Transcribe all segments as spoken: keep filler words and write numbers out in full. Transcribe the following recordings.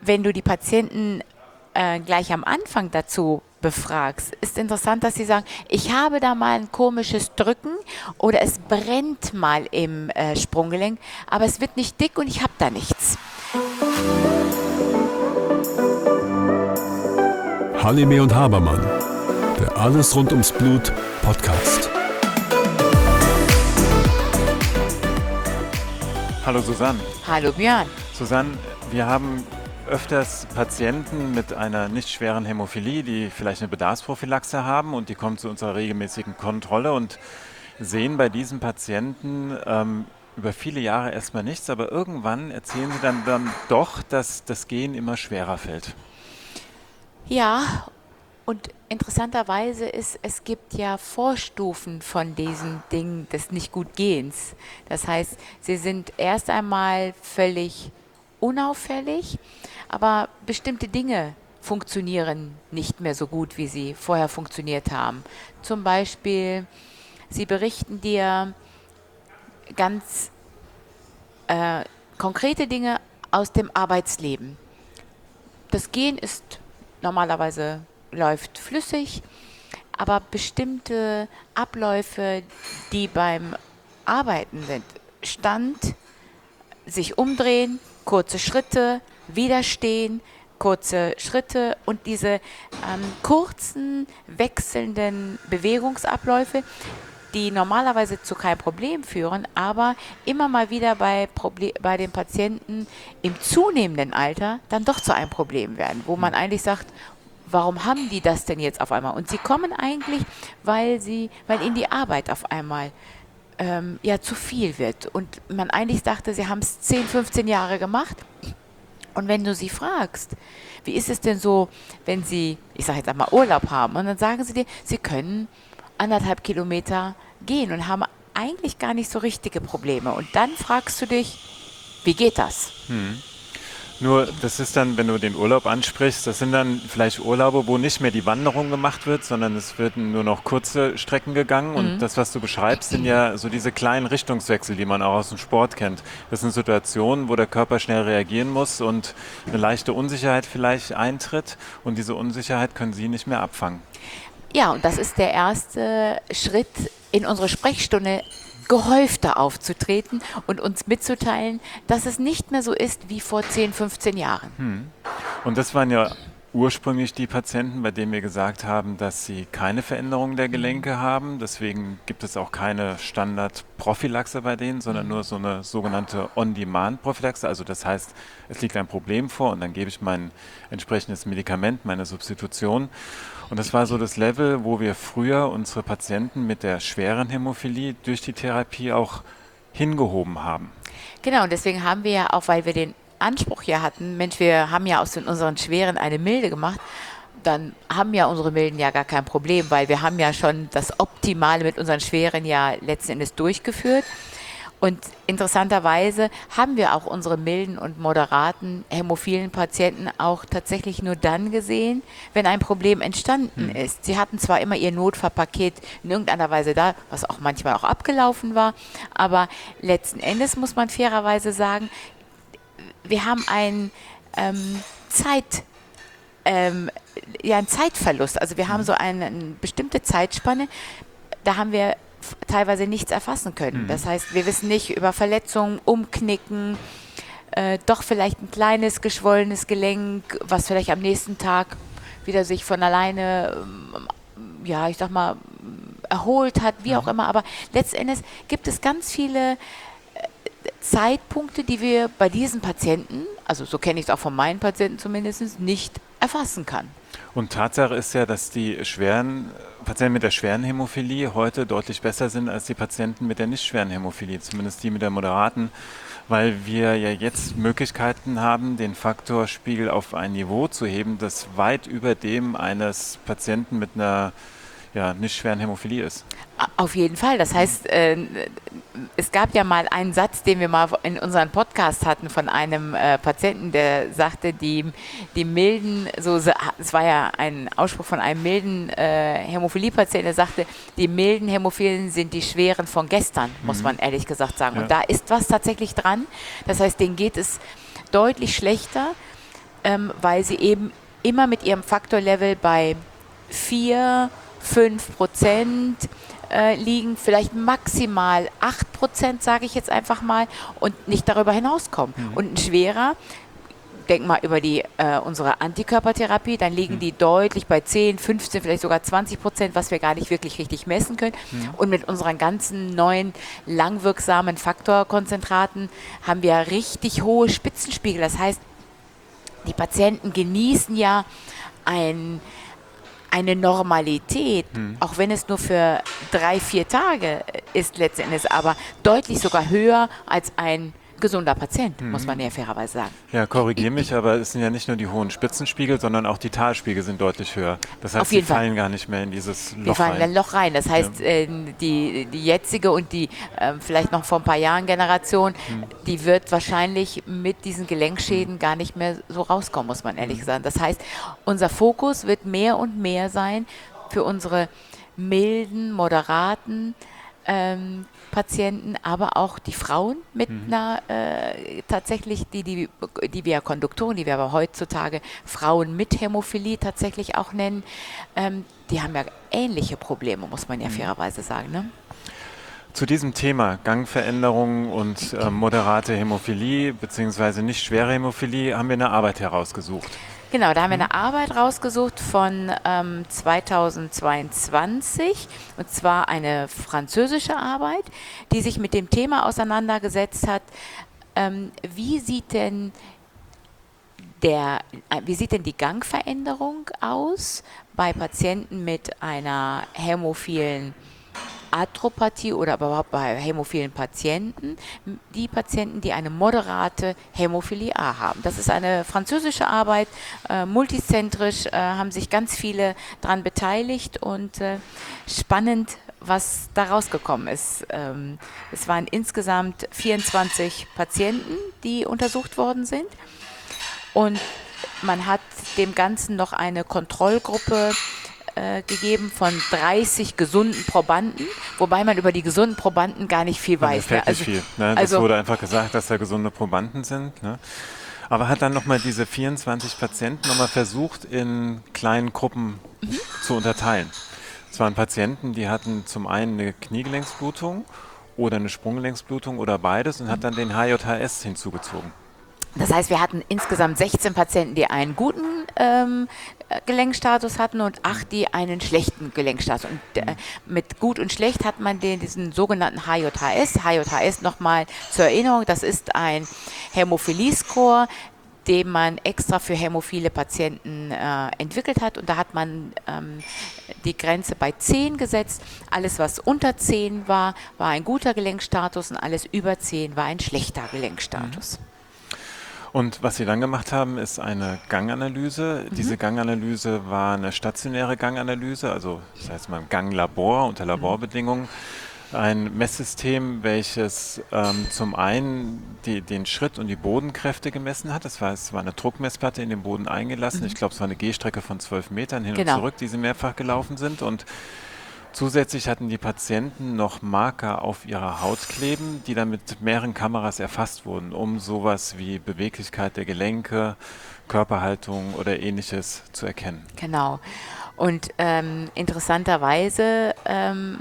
wenn du die Patienten äh, gleich am Anfang dazu befragst, ist interessant, dass sie sagen, ich habe da mal ein komisches Drücken oder es brennt mal im äh, Sprunggelenk, aber es wird nicht dick und ich habe da nichts. Halime und Habermann, der Alles rund ums Blut Podcast. Hallo Susanne. Hallo Björn. Susanne, wir haben öfters Patienten mit einer nicht schweren Hämophilie, die vielleicht eine Bedarfsprophylaxe haben und die kommen zu unserer regelmäßigen Kontrolle und sehen bei diesen Patienten ähm, über viele Jahre erstmal nichts, aber irgendwann erzählen sie dann, dann doch, dass das Gehen immer schwerer fällt. Ja, und interessanterweise ist, es gibt ja Vorstufen von diesen Dingen des Nicht-Gut-Gehens. Das heißt, sie sind erst einmal völlig unauffällig, aber bestimmte Dinge funktionieren nicht mehr so gut, wie sie vorher funktioniert haben. Zum Beispiel, sie berichten dir ganz äh, konkrete Dinge aus dem Arbeitsleben. Das Gehen ist normalerweise läuft flüssig, aber bestimmte Abläufe, die beim Arbeiten sind, Stand, sich umdrehen, kurze Schritte, wieder stehen, kurze Schritte und diese ähm, kurzen, wechselnden Bewegungsabläufe, die normalerweise zu keinem Problem führen, aber immer mal wieder bei, Proble- bei den Patienten im zunehmenden Alter dann doch zu einem Problem werden, wo man eigentlich sagt, warum haben die das denn jetzt auf einmal? Und sie kommen eigentlich, weil sie, weil ihnen die Arbeit auf einmal ähm, ja zu viel wird. Und man eigentlich dachte, sie haben es zehn, fünfzehn Jahre gemacht. Und wenn du sie fragst, wie ist es denn so, wenn sie, ich sage jetzt einmal Urlaub haben, und dann sagen sie dir, sie können anderthalb Kilometer gehen und haben eigentlich gar nicht so richtige Probleme. Und dann fragst du dich, wie geht das? Hm. Nur, das ist dann, wenn du den Urlaub ansprichst, das sind dann vielleicht Urlaube, wo nicht mehr die Wanderung gemacht wird, sondern es werden nur noch kurze Strecken gegangen. Und mhm. das, was du beschreibst, sind ja so diese kleinen Richtungswechsel, die man auch aus dem Sport kennt. Das sind Situationen, wo der Körper schnell reagieren muss und eine leichte Unsicherheit vielleicht eintritt. Und diese Unsicherheit können Sie nicht mehr abfangen. Ja, und das ist der erste Schritt in unsere Sprechstunde, gehäufter aufzutreten und uns mitzuteilen, dass es nicht mehr so ist wie vor zehn, fünfzehn Jahren. Hm. Und das waren ja ursprünglich die Patienten, bei denen wir gesagt haben, dass sie keine Veränderung der Gelenke haben. Deswegen gibt es auch keine Standardprophylaxe bei denen, sondern nur so eine sogenannte On-Demand-Prophylaxe. Also das heißt, es liegt ein Problem vor und dann gebe ich mein entsprechendes Medikament, meine Substitution. Und das war so das Level, wo wir früher unsere Patienten mit der schweren Hämophilie durch die Therapie auch hingehoben haben. Genau, und deswegen haben wir ja auch, weil wir den Anspruch ja hatten, Mensch, wir haben ja aus den, unseren Schweren eine milde gemacht, dann haben ja unsere Milden ja gar kein Problem, weil wir haben ja schon das Optimale mit unseren Schweren ja letzten Endes durchgeführt. Und interessanterweise haben wir auch unsere milden und moderaten hämophilen Patienten auch tatsächlich nur dann gesehen, wenn ein Problem entstanden hm. ist. Sie hatten zwar immer ihr Notfallpaket in irgendeiner Weise da, was auch manchmal auch abgelaufen war, aber letzten Endes muss man fairerweise sagen, wir haben einen ähm, Zeit, ähm, ja, einen Zeitverlust. Also wir haben so eine, eine bestimmte Zeitspanne, da haben wir teilweise nichts erfassen können. Mhm. Das heißt, wir wissen nicht über Verletzungen, Umknicken, äh, doch vielleicht ein kleines geschwollenes Gelenk, was vielleicht am nächsten Tag wieder sich von alleine, ähm, ja, ich sag mal, erholt hat, wie mhm. auch immer. Aber letztendlich gibt es ganz viele äh, Zeitpunkte, die wir bei diesen Patienten, also so kenne ich es auch von meinen Patienten zumindest, nicht erfassen kann. Und Tatsache ist ja, dass die schweren Patienten mit der schweren Hämophilie heute deutlich besser sind als die Patienten mit der nicht schweren Hämophilie, zumindest die mit der moderaten, weil wir ja jetzt Möglichkeiten haben, den Faktorspiegel auf ein Niveau zu heben, das weit über dem eines Patienten mit einer ja, nicht schweren Hämophilie ist. Auf jeden Fall. Das heißt, äh, es gab ja mal einen Satz, den wir mal in unserem Podcast hatten von einem äh, Patienten, der sagte, die, die milden, so, es war ja ein Ausspruch von einem milden äh, Hämophilie-Patienten, der sagte, die milden Hämophilen sind die schweren von gestern, mhm. muss man ehrlich gesagt sagen. Ja. Und da ist was tatsächlich dran. Das heißt, denen geht es deutlich schlechter. ähm, weil sie eben immer mit ihrem Faktorlevel bei vier, fünf Prozent äh, liegen, vielleicht maximal acht Prozent, sage ich jetzt einfach mal, und nicht darüber hinauskommen. Mhm. Und ein schwerer, denk mal über die, äh, unsere Antikörpertherapie, dann liegen mhm. die deutlich bei zehn, fünfzehn, vielleicht sogar zwanzig Prozent, was wir gar nicht wirklich richtig messen können. Mhm. Und mit unseren ganzen neuen langwirksamen Faktorkonzentraten haben wir richtig hohe Spitzenspiegel. Das heißt, die Patienten genießen ja ein, eine Normalität, mhm. auch wenn es nur für drei, vier Tage ist letztendlich, aber deutlich sogar höher als ein gesunder Patient, mhm. muss man ja fairerweise sagen. Ja, korrigiere mich, aber es sind ja nicht nur die hohen Spitzenspiegel, sondern auch die Talspiegel sind deutlich höher. Das heißt, Auf jeden sie fallen Fall. gar nicht mehr in dieses Loch rein. Die fallen in ein Loch rein. Das heißt, ja. äh, die, die jetzige und die äh, vielleicht noch vor ein paar Jahren Generation, mhm. die wird wahrscheinlich mit diesen Gelenkschäden mhm. gar nicht mehr so rauskommen, muss man ehrlich mhm. sagen. Das heißt, unser Fokus wird mehr und mehr sein für unsere milden, moderaten ähm, Patienten, aber auch die Frauen mit mhm. einer äh, tatsächlich, die, die, die wir Konduktoren, die wir aber heutzutage Frauen mit Hämophilie tatsächlich auch nennen, ähm, die haben ja ähnliche Probleme, muss man ja mhm. fairerweise sagen. Ne? Zu diesem Thema Gangveränderungen und äh, moderate Hämophilie bzw. nicht schwere Hämophilie haben wir eine Arbeit herausgesucht. Genau, da haben wir eine Arbeit rausgesucht von ähm, zweitausendzweiundzwanzig, und zwar eine französische Arbeit, die sich mit dem Thema auseinandergesetzt hat, ähm, wie sieht denn der, äh, wie sieht denn die Gangveränderung aus bei Patienten mit einer hämophilen Arthropathie oder überhaupt bei hämophilen Patienten, die Patienten, die eine moderate Hämophilie A haben. Das ist eine französische Arbeit, äh, multizentrisch, äh, haben sich ganz viele daran beteiligt und äh, spannend, was da rausgekommen ist. Ähm, es waren insgesamt vierundzwanzig Patienten, die untersucht worden sind, und man hat dem Ganzen noch eine Kontrollgruppe gegeben von dreißig gesunden Probanden, wobei man über die gesunden Probanden gar nicht viel weiß. Ja, ne? Also, nicht viel. Ne? Das also, wurde einfach gesagt, dass da gesunde Probanden sind. Ne? Aber hat dann nochmal diese vierundzwanzig Patienten nochmal versucht, in kleinen Gruppen mhm. zu unterteilen. Es waren Patienten, die hatten zum einen eine Kniegelenksblutung oder eine Sprunggelenksblutung oder beides und mhm. hat dann den H J H S hinzugezogen. Das heißt, wir hatten insgesamt sechzehn Patienten, die einen guten ähm, Gelenkstatus hatten und acht, die einen schlechten Gelenkstatus. Und äh, mit gut und schlecht hat man den, diesen sogenannten H J H S. H J H S nochmal zur Erinnerung, das ist ein Hämophilie-Score, den man extra für hämophile Patienten äh, entwickelt hat. Und da hat man ähm, die Grenze bei zehn gesetzt. Alles, was unter zehn war, war ein guter Gelenkstatus, und alles über zehn war ein schlechter Gelenkstatus. Mhm. Und was sie dann gemacht haben, ist eine Ganganalyse. Mhm. Diese Ganganalyse war eine stationäre Ganganalyse, also das heißt mal Ganglabor unter Laborbedingungen. Ein Messsystem, welches ähm, zum einen die, den Schritt und die Bodenkräfte gemessen hat. Das war, es war eine Druckmessplatte in den Boden eingelassen. Mhm. Ich glaube, es war eine Gehstrecke von zwölf Metern hin genau. und zurück, die sie mehrfach gelaufen sind. Und zusätzlich hatten die Patienten noch Marker auf ihrer Haut kleben, die dann mit mehreren Kameras erfasst wurden, um sowas wie Beweglichkeit der Gelenke, Körperhaltung oder Ähnliches zu erkennen. Genau. Und ähm, interessanterweise, ähm,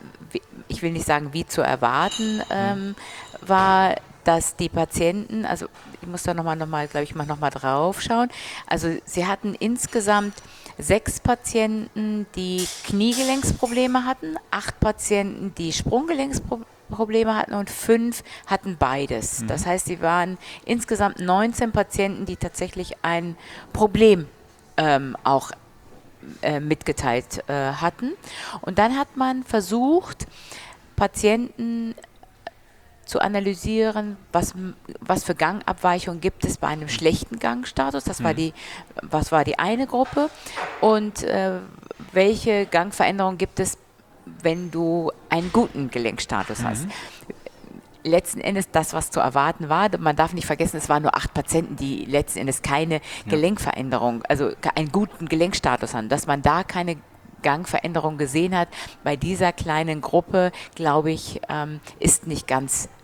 ich will nicht sagen, wie zu erwarten, ähm, war, dass die Patienten, also ich muss da nochmal, noch mal, glaube ich, mal nochmal drauf schauen, also sie hatten insgesamt sechs Patienten, die Kniegelenksprobleme hatten, acht Patienten, die Sprunggelenksprobleme hatten, und fünf hatten beides. Mhm. Das heißt, sie waren insgesamt neunzehn Patienten, die tatsächlich ein Problem ähm, auch äh, mitgeteilt äh, hatten. Und dann hat man versucht, Patienten zu analysieren, was, was für Gangabweichungen gibt es bei einem schlechten Gangstatus. Das war die, was war die eine Gruppe. Und äh, welche Gangveränderungen gibt es, wenn du einen guten Gelenkstatus hast. Mhm. Letzten Endes das, was zu erwarten war. Man darf nicht vergessen, es waren nur acht Patienten, die letzten Endes keine ja. Gelenkveränderung, also einen guten Gelenkstatus haben. Dass man da keine Gangveränderung gesehen hat, bei dieser kleinen Gruppe, glaube ich, ähm, ist nicht ganz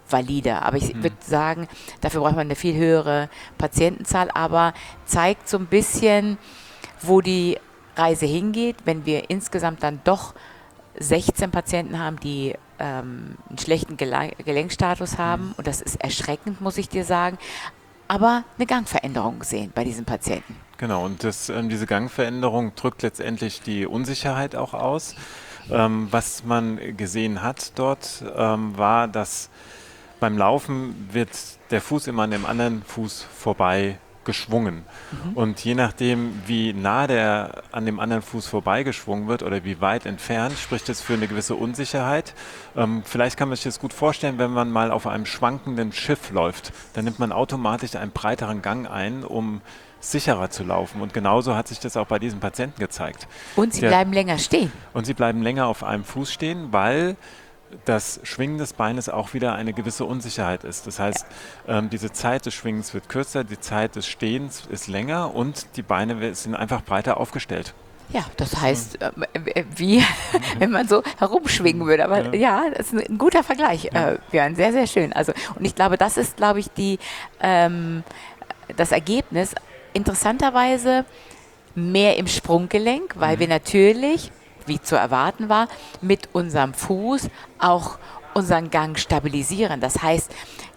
valide. Aber ich würde sagen, dafür braucht man eine viel höhere Patientenzahl, aber zeigt so ein bisschen, wo die Reise hingeht, wenn wir insgesamt dann doch sechzehn Patienten haben, die ähm, einen schlechten Gele- Gelenkstatus haben. Mhm. Und das ist erschreckend, muss ich dir sagen. Aber eine Gangveränderung sehen bei diesen Patienten. Genau, und das, ähm, diese Gangveränderung drückt letztendlich die Unsicherheit auch aus. Ähm, was man gesehen hat dort, ähm, war, dass beim Laufen wird der Fuß immer an dem anderen Fuß vorbei geschwungen. Mhm. Und je nachdem, wie nah der an dem anderen Fuß vorbeigeschwungen wird oder wie weit entfernt, spricht es für eine gewisse Unsicherheit. Ähm, vielleicht kann man sich das gut vorstellen, wenn man mal auf einem schwankenden Schiff läuft, dann nimmt man automatisch einen breiteren Gang ein, um sicherer zu laufen. Und genauso hat sich das auch bei diesem Patienten gezeigt. Und sie der, bleiben länger stehen. Und sie bleiben länger auf einem Fuß stehen, weil das Schwingen des Beines auch wieder eine gewisse Unsicherheit ist. Das heißt, ja. ähm, diese Zeit des Schwingens wird kürzer, die Zeit des Stehens ist länger und die Beine sind einfach breiter aufgestellt. Ja, das heißt, äh, wie wenn man so herumschwingen würde. Aber ja, ja das ist ein guter Vergleich. Ja. Äh, Björn, sehr, sehr schön. Also, und ich glaube, das ist, glaube ich, die, ähm, das Ergebnis. Interessanterweise mehr im Sprunggelenk, weil mhm. wir natürlich, wie zu erwarten war, mit unserem Fuß auch unseren Gang stabilisieren. Das heißt,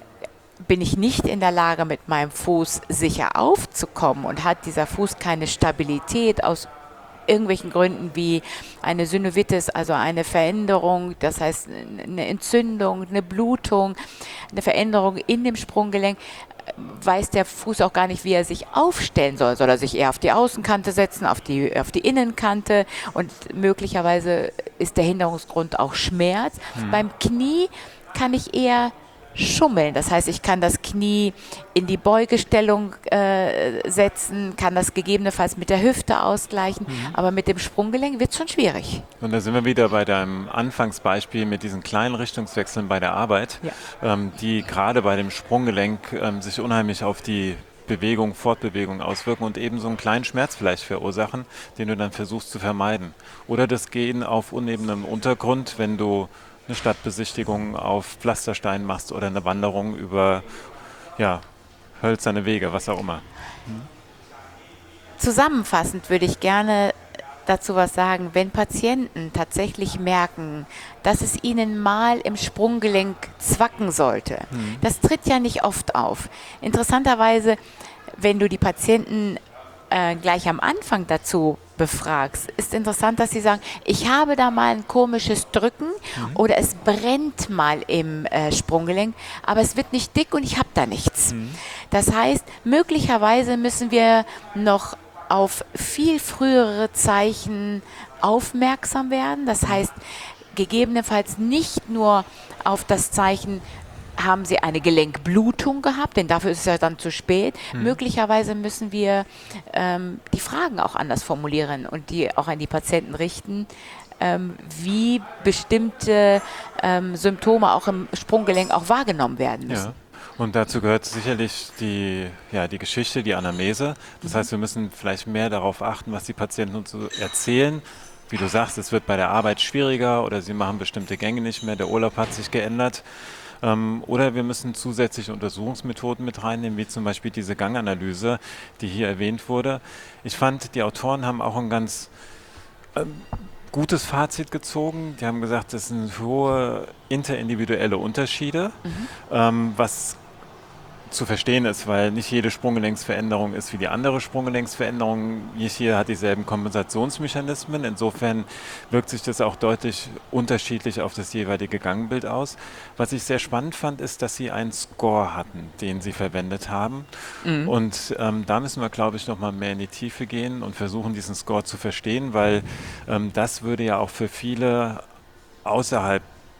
bin ich nicht in der Lage, mit meinem Fuß sicher aufzukommen und hat dieser Fuß keine Stabilität aus irgendwelchen Gründen wie eine Synovitis, also eine Veränderung, das heißt eine Entzündung, eine Blutung, eine Veränderung in dem Sprunggelenk, weiß der Fuß auch gar nicht, wie er sich aufstellen soll. Soll er sich eher auf die Außenkante setzen, auf die, auf die Innenkante und möglicherweise ist der Hinderungsgrund auch Schmerz. Hm. Beim Knie kann ich eher schummeln. Das heißt, ich kann das Knie in die Beugestellung äh, setzen, kann das gegebenenfalls mit der Hüfte ausgleichen, mhm. aber mit dem Sprunggelenk wird es schon schwierig. Und da sind wir wieder bei deinem Anfangsbeispiel mit diesen kleinen Richtungswechseln bei der Arbeit, ja. ähm, die gerade bei dem Sprunggelenk ähm, sich unheimlich auf die Bewegung, Fortbewegung auswirken und eben so einen kleinen Schmerz vielleicht verursachen, den du dann versuchst zu vermeiden. Oder das Gehen auf unebenem Untergrund, wenn du eine Stadtbesichtigung auf Pflasterstein machst oder eine Wanderung über ja, hölzerne Wege, was auch immer. Hm. Zusammenfassend würde ich gerne dazu was sagen, wenn Patienten tatsächlich merken, dass es ihnen mal im Sprunggelenk zwacken sollte. Hm. Das tritt ja nicht oft auf. Interessanterweise, wenn du die Patienten äh, gleich am Anfang dazu befragst, ist interessant, dass sie sagen, ich habe da mal ein komisches Drücken mhm. oder es brennt mal im äh, Sprunggelenk, aber es wird nicht dick und ich habe da nichts. Mhm. Das heißt, möglicherweise müssen wir noch auf viel frühere Zeichen aufmerksam werden. Das heißt, gegebenenfalls nicht nur auf das Zeichen, haben sie eine Gelenkblutung gehabt, denn dafür ist es ja dann zu spät. Hm. Möglicherweise müssen wir ähm, die Fragen auch anders formulieren und die auch an die Patienten richten, ähm, wie bestimmte ähm, Symptome auch im Sprunggelenk auch wahrgenommen werden müssen. Ja. Und dazu gehört sicherlich die, ja, die Geschichte, die Anamnese. Das mhm. heißt, wir müssen vielleicht mehr darauf achten, was die Patienten uns so erzählen. Wie du sagst, es wird bei der Arbeit schwieriger oder sie machen bestimmte Gänge nicht mehr, der Urlaub hat sich geändert. Ähm, oder wir müssen zusätzliche Untersuchungsmethoden mit reinnehmen, wie zum Beispiel diese Ganganalyse, die hier erwähnt wurde. Ich fand, die Autoren haben auch ein ganz ähm, gutes Fazit gezogen. Die haben gesagt, es sind hohe interindividuelle Unterschiede, mhm. ähm, was zu verstehen ist, weil nicht jede Sprunggelenksveränderung ist wie die andere Sprunggelenksveränderung. Nicht jeder hat dieselben Kompensationsmechanismen. Insofern wirkt sich das auch deutlich unterschiedlich auf das jeweilige Gangbild aus. Was ich sehr spannend fand, ist, dass sie einen Score hatten, den sie verwendet haben. Mhm. Und ähm, da müssen wir, glaube ich, noch mal mehr in die Tiefe gehen und versuchen, diesen Score zu verstehen, weil ähm, das würde ja auch für viele außerhalb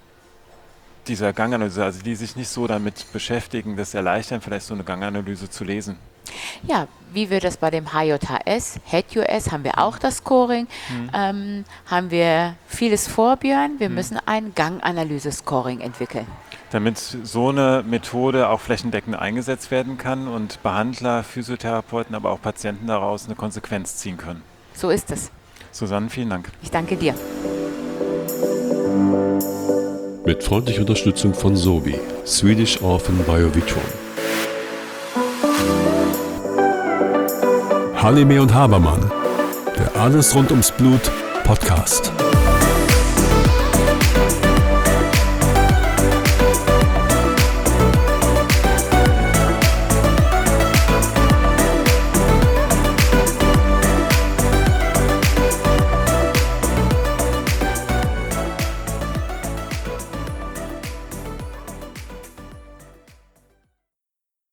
dieser Ganganalyse, also die sich nicht so damit beschäftigen, das erleichtern, vielleicht so eine Ganganalyse zu lesen. Ja, wie wir das bei dem H J H S, Head U S, haben wir auch das Scoring, mhm. ähm, haben wir vieles vor, Björn. Wir mhm. müssen ein Ganganalyse-Scoring entwickeln. Damit so eine Methode auch flächendeckend eingesetzt werden kann und Behandler, Physiotherapeuten, aber auch Patienten daraus eine Konsequenz ziehen können. So ist es. Susanne, vielen Dank. Ich danke dir. Mit freundlicher Unterstützung von Sobi, Swedish Orphan Biovitrum. Halime und Habermann, der Alles rund ums Blut Podcast.